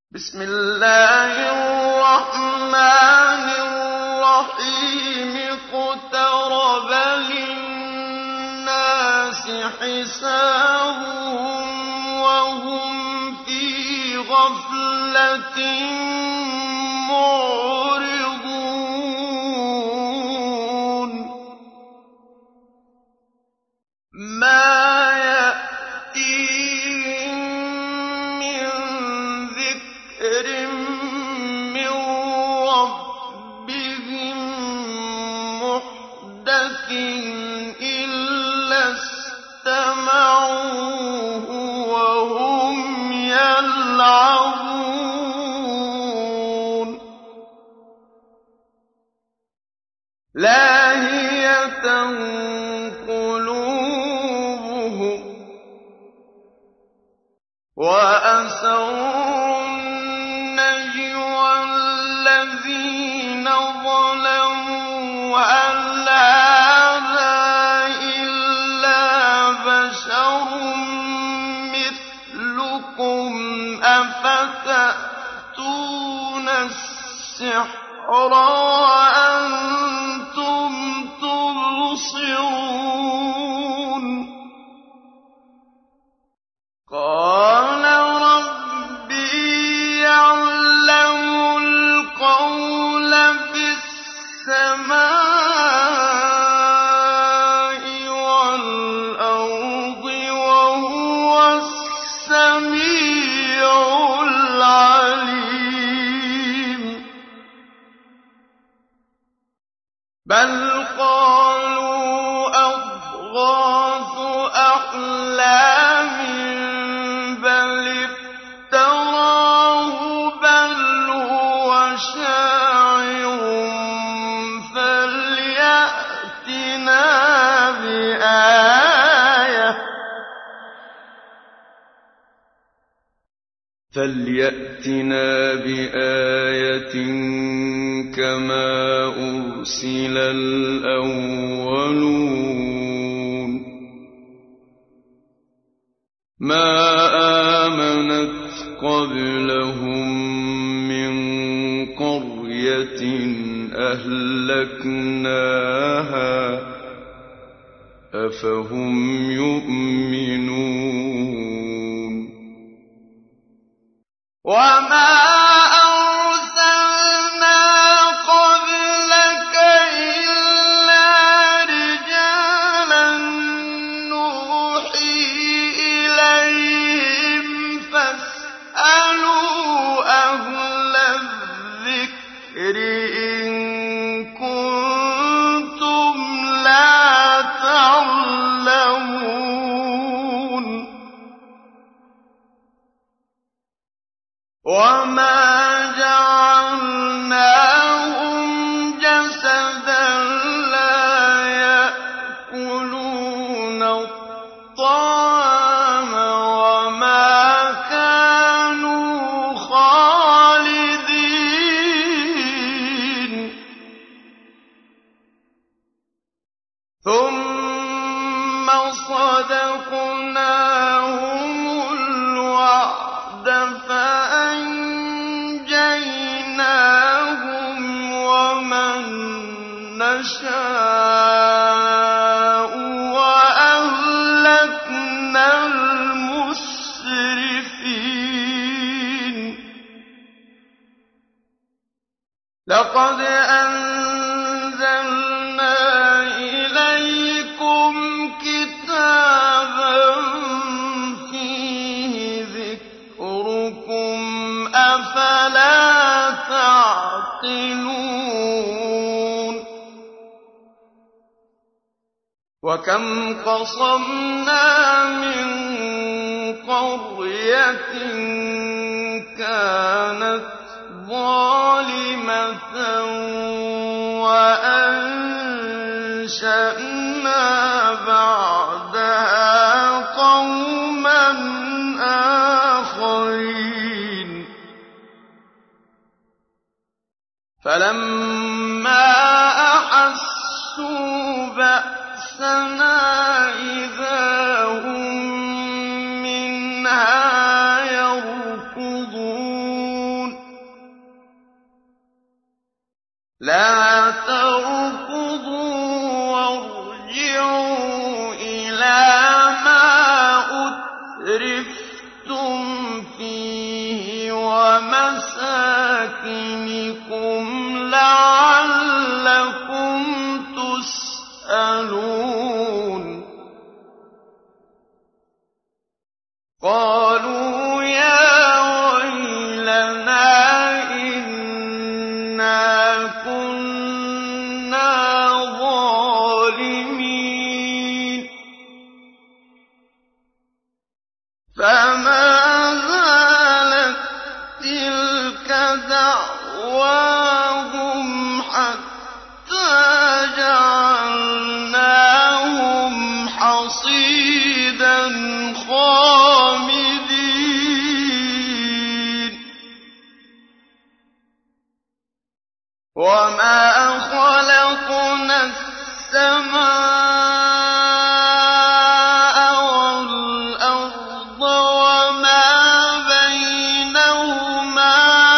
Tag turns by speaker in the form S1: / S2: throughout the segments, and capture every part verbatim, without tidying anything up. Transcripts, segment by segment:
S1: بسم الله الرحمن الرحيم اقترب للناس حسابهم وهم في غفلة معرضون ما يأتيهم من ذكر من ربهم محدث إلا استمعوه وهم يلعبون لاهية قلوبهم وأسروا النجوى الذين ظلموا هل هذا إلا بشر مثلكم أفتأتون السحر وأنتم تبصرون قال ربي يعلم القول في السماء والأرض وهو السميع العليم بل قالوا أضغاث أحلام بل افتراه بل هو شاعر فليأتنا بآية فليأتنا بآية كما أرسل الأولون ما آمنت قبلهم من قرية أهلكناها أفهم يؤمنون وما أرسلنا قبلك إلا رجالا نوحي إليهم فاسألوا أهل الذكر إن كنتم لا تعلمون وما جعلناهم جسدا لا يأكلون الطعام وما كانوا خالدين ثم صدقناهم الوعد فأنجيناهم ومن نشاء وأهلكنا المسرفين لقد أنزلنا إليكم كتابا فيه ذكركم أفلا تعقلون وكم قصمنا من قرية كانت ظالمة وأنشأنا بعدها قوما آخرين فلما أحسوا بأسنا إذا هم منها يركضون لَا تَرْكُضُوا وَارْجِعُوا إِلَىٰ مَا أُتْرِفْتُمْ فِيهِ وَمَسَاكِنِكُمْ لَعَلَّكُمْ تُسْأَلُونَ قَالُوا يَا وَيْلَنَا إِنَّا كُنَّا ظَالِمِينَ فَمَا زَالَت تِّلْكَ دَعْوَاهُمْ حَتَّىٰ جَعَلْنَاهُمْ حَصِيدًا خَامِدِينَ وَمَا خَلَقْنَا السَّمَاءَ وَالْأَرْضَ وَمَا بَيْنَهُمَا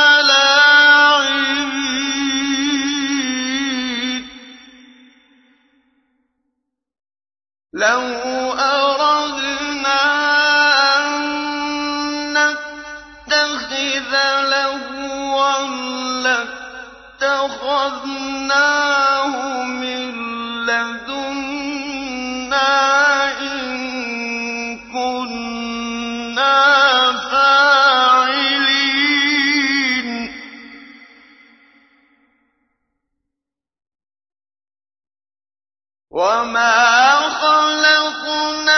S1: لَاعِبِينَ لَوْ أَرَدْنَا أَن نَّتَّخِذَ لَهْوًا لَّاتَّخَذْنَاهُ مِن لَّدُنَّا إِن كُنَّا فَاعِلِينَ وَمَا خَلَقْنَا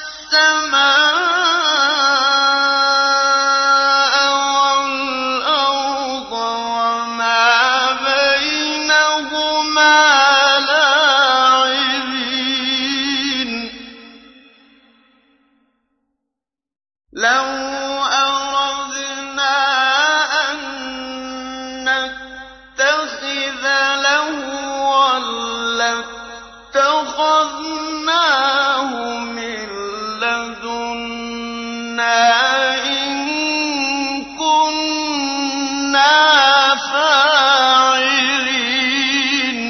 S1: السَّمَاءَ وَالْأَرْضَ وَمَا بَيْنَهُمَا لَاعِبِينَ لَوْ أَرَدْنَا أَن نَّتَّخِذَ لَهْوًا لَّاتَّخَذْنَاهُ مِن لَّدُنَّا إِن كُنَّا فَاعِلِينَ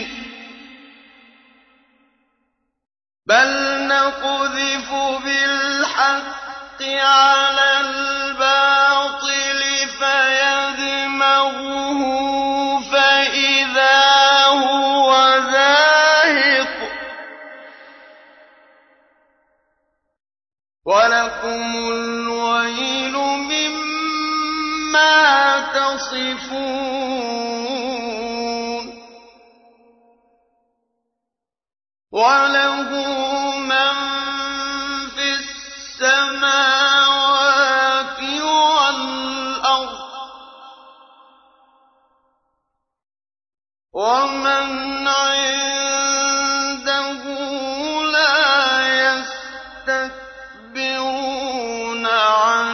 S1: بَلْ نَقْذِفُ بِالْحَقِّ عَلَى الْبَاطِلِ فَيَدْمَغُهُ فَإِذَا هُوَ زَاهِقٌ وَلَكُمُ الْوَيْلُ مِمَّا تَصِفُونَ وَلَهُ مَن فِي السَّمَاوَاتِ وَالْأَرْضِ وَمَنْ عِندَهُ لَا يَسْتَكْبِرُونَ عَنْ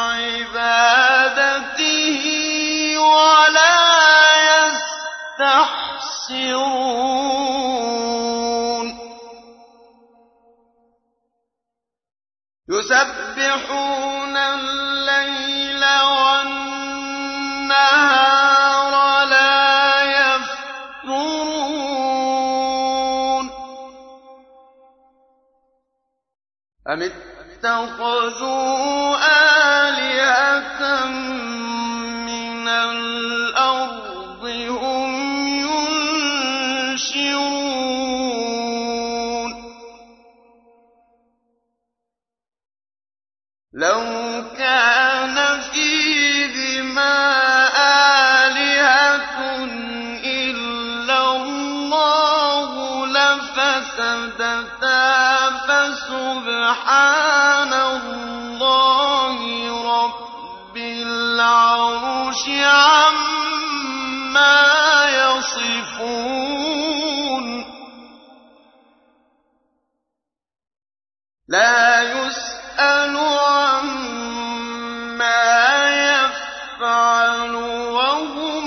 S1: عِبَادَتِهِ وَلَا يَسْتَحْسِرُونَ يُسَبِّحُونَ اللَّيْلَ وَالنَّهَارَ لَا يَفْتُرُونَ أَمِ اتَّخَذُوا آلِهَةً مِّنَ الْأَرْضِ هُمْ يُنشِرُونَ لَوْ كَانَ فِيهِمَا آلِهَةٌ إِلَّا اللَّهُ لَفَسَدَتَا فَسُبْحَانَ اللَّهِ رَبِّ الْعَرْشِ عَمَّا يَصِفُونَ لَا يُسْأَلُ عَمَّا يَفْعَلُ وَهُمْ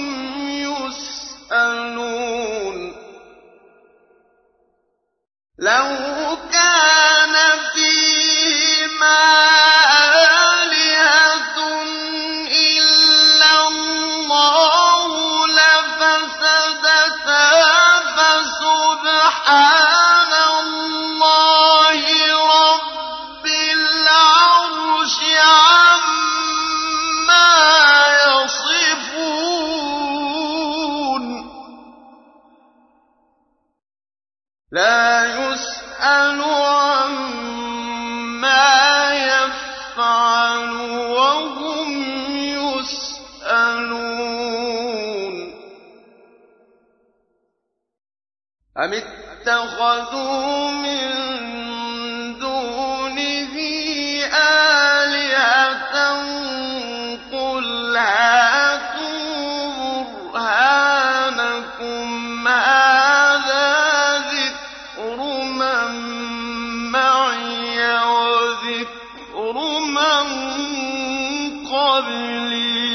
S1: يُسْأَلُونَ لَوْ كَانَ فِيهِمَا آلِهَةٌ إِلَّا اللَّهُ لَفَسَدَتَا سُبْحَانَ اللَّهِ رَبِّ الْعَرْشِ عَمَّا يَصِفُونَ لَا يُسْأَلُ عَمَّا يَفْعَلُ وَهُمْ يُسْأَلُونَ أَمِ اتَّخَذُوا مِن دُونِهِ آلِهَةً قُلْ هَاتُوا بُرْهَانَكُمْ هَٰذَا ذِكْرُ مَن مَّعِيَ وَذِكْرُ مَن قَبْلِي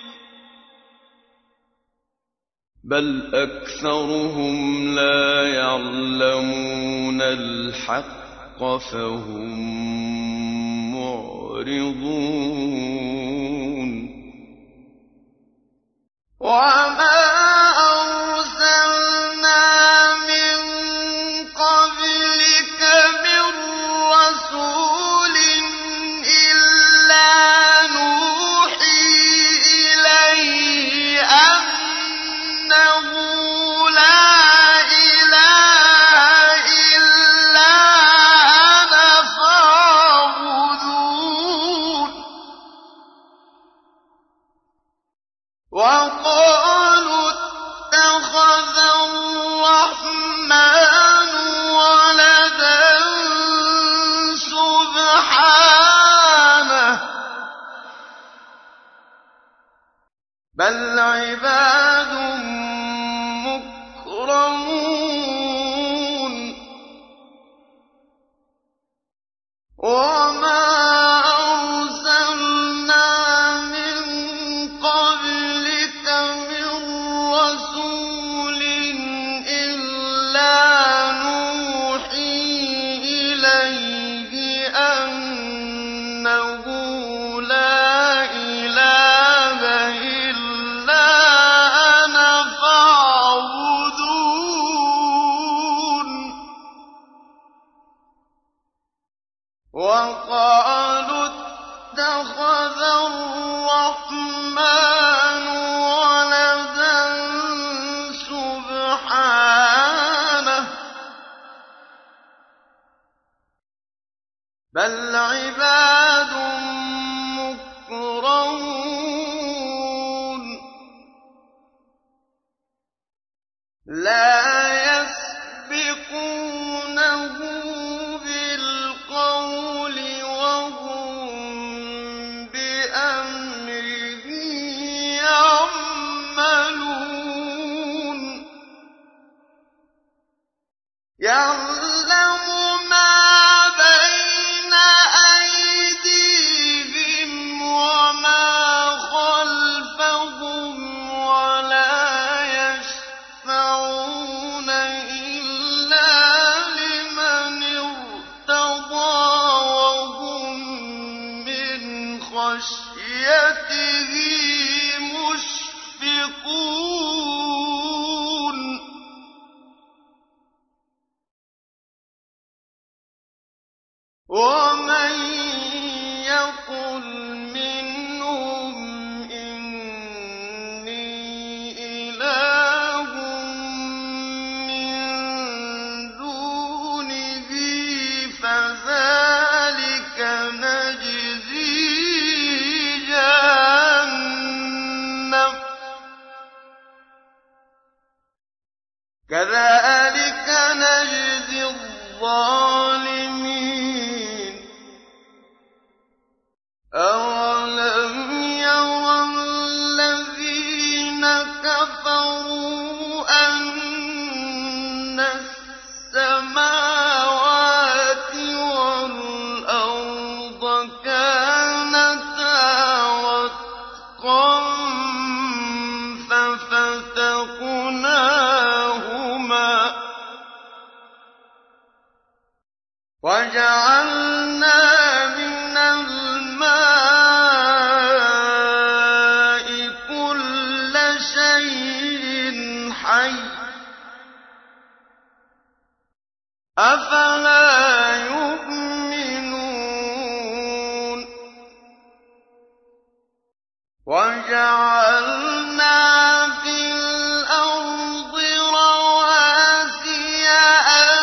S1: بَلْ أَكْثَرُهُمْ لَا يَعْلَمُونَ الْحَقَّ فَهُم مُّعْرِضُونَ وَمَا أَرْسَلْنَا مِن قَبْلِكَ مِن رَّسُولٍ إِلَّا نُوحِي إِلَيْهِ أَنَّهُ لَا إِلَٰهَ إِلَّا أَنَا فَاعْبُدُونِ وَقَالُوا اتَّخَذَ الرَّحْمَٰنُ وَلَدًا سُبْحَانَهُ بَلْ عِبَادٌ مُّكْرَمُونَ وَمَا أَرْسَلْنَا مِن قَبْلِكَ مِن رَّسُولٍ إِلَّا نُوحِي إِلَيْهِ أَنَّهُ لَا إِلَٰهَ إِلَّا أَنَا فَاعْبُدُونِ وَقَالُوا اتَّخَذَ الرَّحْمَٰنُ وَلَدًا سُبْحَانَهُ بَلْ عِبَادٌ مُّكْرَمُونَ لَا يَسْبِقُونَهُ بِالْقَوْلِ وَهُم بِأَمْرِهِ يَعْمَلُونَ يَعْلَمُ مَا بَيْنَ أَيْدِيهِمْ وَمَا خَلْفَهُمْ وَلَا يَشْفَعُونَ إِلَّا لِمَنِ ارْتَضَىٰ وَهُم مِّنْ خَشْيَتِهِ مُشْفِقُونَ وَمَن يَقُلْ مِنْهُمْ إِنِّي إِلَٰهٌ مِّن دُونِهِ فَذَٰلِكَ نَجْزِيهِ جَهَنَّمَ كَذَٰلِكَ نَجْزِي الظَّالِمِينَ أَوَلَمْ يَرَ الَّذِينَ كَفَرُوا أَنَّ السَّمَاوَاتِ وَالْأَرْضَ كَانَتَا رَتْقًا فَفَتَقْنَاهُمَا وَجَعَلْنَا مِنَ الْمَاءِ كُلَّ شَيْءٍ حَيٍّ وَجَعَلْنَا فِي الْأَرْضِ رَوَاسِيَ أَن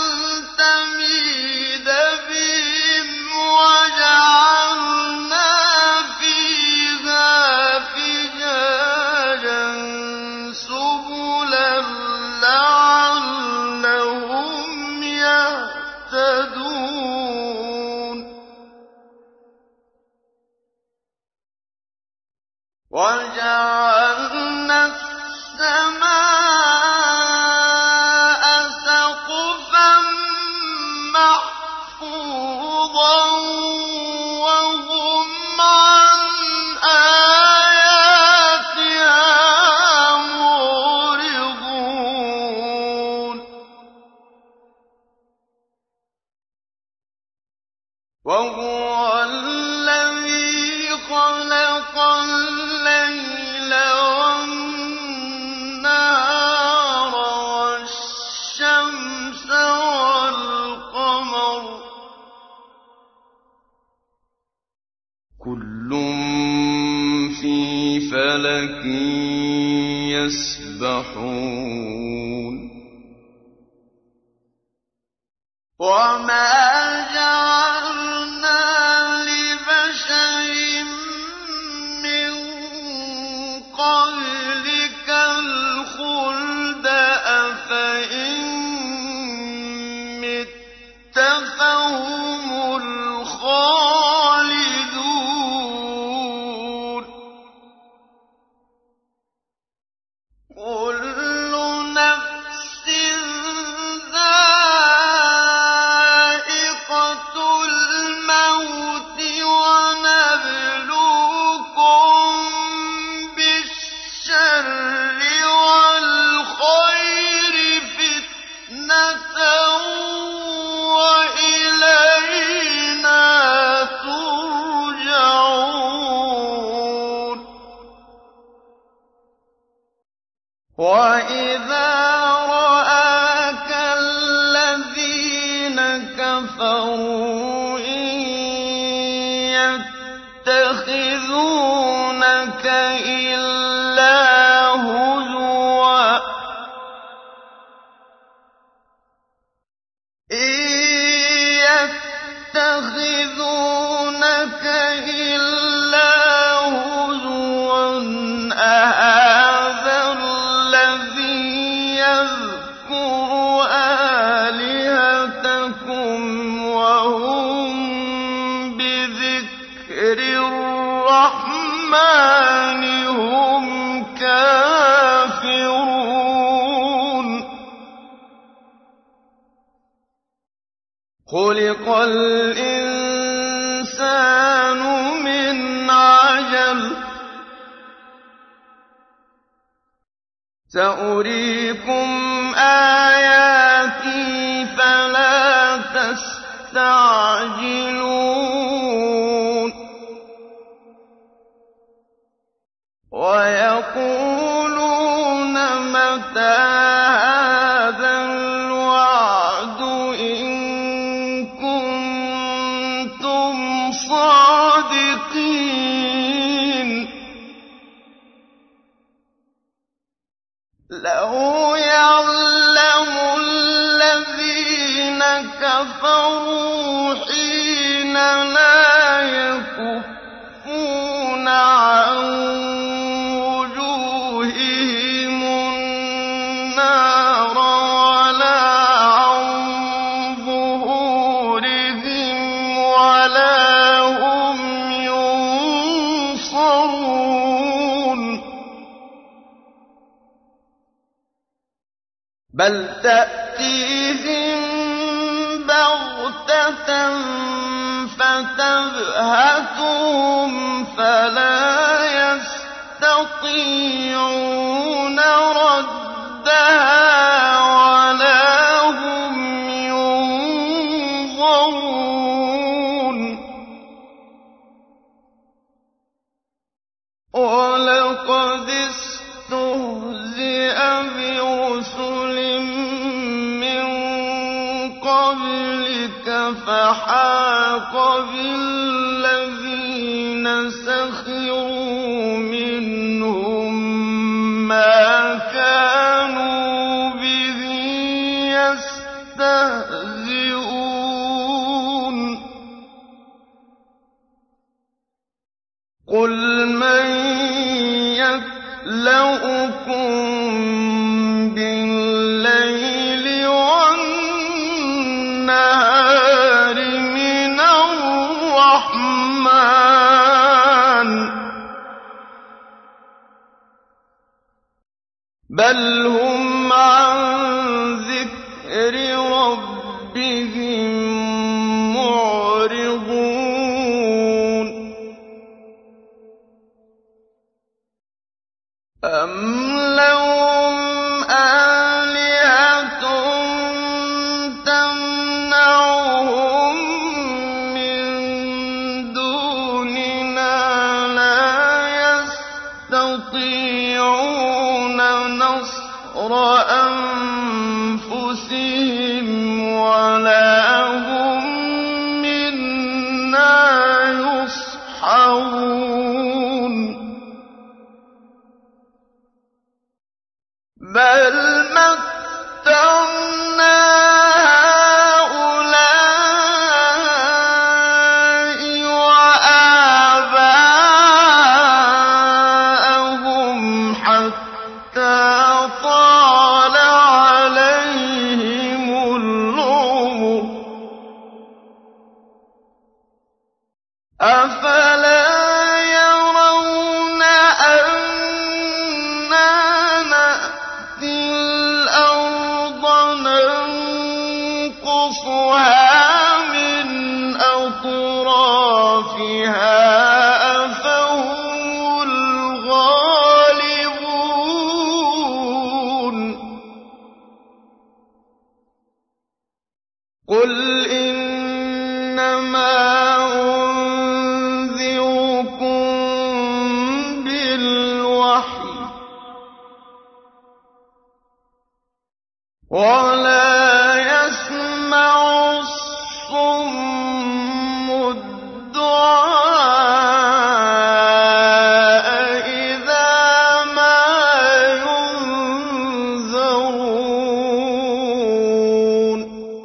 S1: تَمِيدَ بِهِمْ وَجَعَلْنَا فِيهَا فِجَاجًا سُبُلًا لَّعَلَّهُمْ يَهْتَدُونَ وَجَعَلْنَا السَّمَاءَ سَقْفًا مَّحْفُوظًا وَهُمْ عَنْ آيَاتِهَا مُعْرِضُونَ وَهُوَ الَّذِي خَلَقَ اللَّيْلَ وَالنَّهَارَ وَالشَّمْسَ وَالْقَمَرَ كُلٌّ فِي فَلَكٍ يَسْبَحُونَ وَمَا جَعَلْنَا لِبَشَرٍ مِّن قَبْلِكَ الْخُلْدَ أَفَإِن مِّتَّ فَهُمُ الْخَالِدُونَ كُلُّ نَفْسٍ ذَائِقَةُ الْمَوْتِ وَنَبْلُوكُم بِالشَّرِّ وَالْخَيْرِ فِتْنَةً وَإِلَيْنَا تُرْجَعُونَ وَإِذَا رَآكَ الَّذِينَ كَفَرُوا إِن يَتَّخِذُونَكَ إِلَّا هُزُوًا إِن يَتَّخِذُونَكَ إِلَّا هُزُوًا أَهَٰذَا الَّذِي يَذْكُرُ آلِهَتَكُمْ وَهُم بِذِكْرِ الرَّحْمَٰنِ هُمْ كَافِرُونَ خُلِقَ الْإِنسَانُ مِنْ عَجَلٍ ۚ سَأُرِيكُمْ آيَاتِي فَلَا تَسْتَعْجِلُونَ وَيَقُولُونَ مَتَىٰ هَٰذَا الْوَعْدُ إِن كُنتُمْ صَادِقِينَ لَوْ يَعْلَمُ الَّذِينَ كَفَرُوا حِينَ لَا يَكُفُّونَ عَن وُجُوهِهِمُ النَّارَ وَلَا عَن ظُهُورِهِمْ وَلَا هُمْ يُنصَرُونَ بَلْ تَأْتِيهِم بَغْتَةً فَتَبْهَتُهُمْ فَلَا يَسْتَطِيعُونَ رَدَّهَا وَلَا هُمْ يُنظَرُونَ وَلَقَدِ اسْتُهْزِئَ بِرُسُلٍ مِّن قَبْلِكَ فَحَاقَ بِالَّذِينَ سَخِرُوا مَا كَانُوا بِهِ يَسْتَهْزِئُونَ قُلْ مَن يَكْلَؤُكُم بِاللَّيْلِ وَالنَّهَارِ مِنَ الرَّحْمَٰنِ بَلْ هُمْ عَن ذِكْرِ رَبِّهِم مُّعْرِضُونَ أَمْ لَهُمْ آلِهَةٌ تَمْنَعُهُم مِّن دُونِنَا لَا يَسْتَطِيعُونَ نَصْرَ أَنفُسِهِمْ وَلَا هُم مِّنَّا يُصْحَبُونَ بَلْ مَتَّعْنَا هَٰؤُلَاءِ وَآبَاءَهُمْ حَتَّىٰ طَالَ عَلَيْهِمُ الْعُمُرُ ۗ أَفَلَا يَرَوْنَ أَنَّا نَأْتِي الْأَرْضَ نَنقُصُهَا مِنْ أَطْرَافِهَا أَفَهُمُ الْغَالِبُونَ قُلْ إِنَّمَا أُنذِرُكُم بِالْوَحْيِ ۚ وَلَا يَسْمَعُ الصُّمُّ الدُّعَاءَ إِذَا مَا يُنذَرُونَ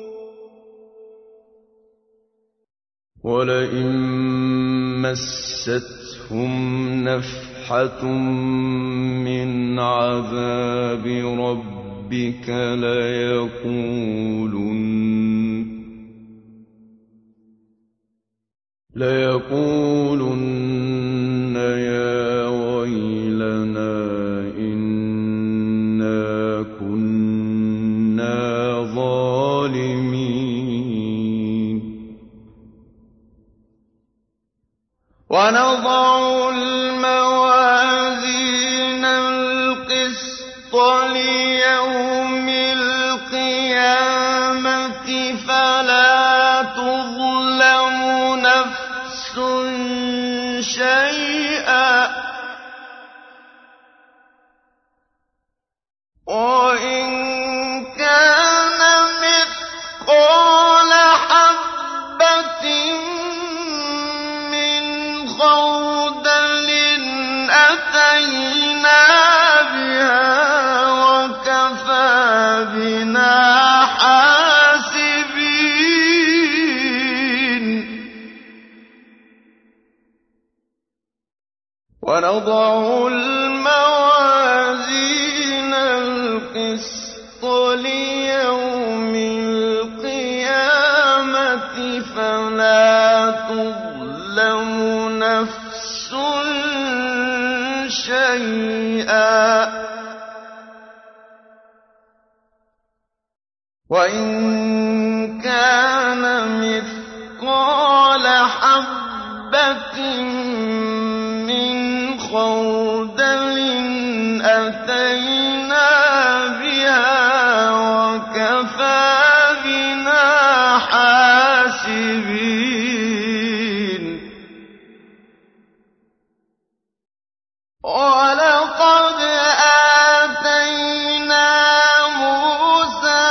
S1: وَلَئِن مَّسَّتْهُمْ نَفْحَةٌ مِّنْ عَذَابِ رَبِّكَ لَيَقُولُنَّ لَيَقُولُنَّ يَا وَيْلَنَا إِنَّا كُنَّا ظَالِمِينَ وَنَضَعُ الْمَوَازِينَ الْقِسْطَ لِيَوْمِ الْقِيَامَةِ فَلَا تُظْلَمُ نَفْسٌ شَيْئًا ۖ وَإِن كَانَ مِثْقَالَ حَبَّةٍ مِّنْ خَرْدَلٍ أَتَيْنَا بِهَا وَكَفَىٰ بِنَا حَاسِبِينَ وَنَضَعُ الْمَوَازِينَ الْقِسْطَ لِيَوْمِ الْقِيَامَةِ فَلَا تُظْلَمُ نَفْسٌ شَيْئًا ۖ وَإِن كَانَ مِثْقَالَ حَبَّةٍ مِّنْ خَرْدَلٍ أَتَيْنَا بِهَا وَكَفَىٰ بِنَا حَاسِبِينَ وَلَقَدْ آتَيْنَا مُوسَىٰ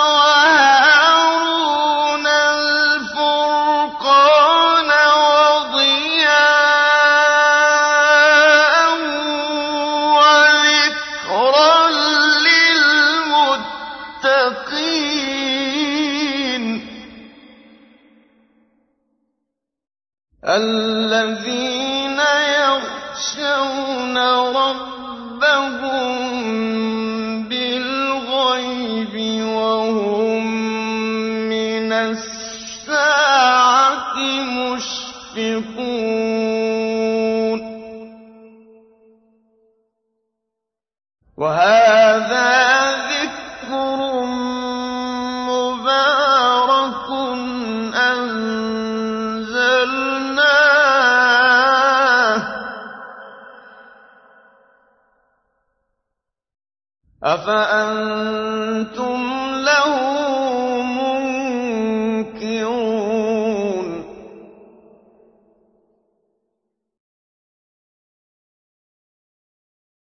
S1: وَهَارُونَ الْفُرْقَانَ وَضِيَاءً وَذِكْرًا رَبَّهُم بِالْغَيْبِ وَهُم مِّنَ السَّاعَةِ مُشْفِقُونَ وَهَٰذَا ذِكْرٌ مُّبَارَكٌ أَنزَلْنَاهُ ۚ أَفَأَنتُم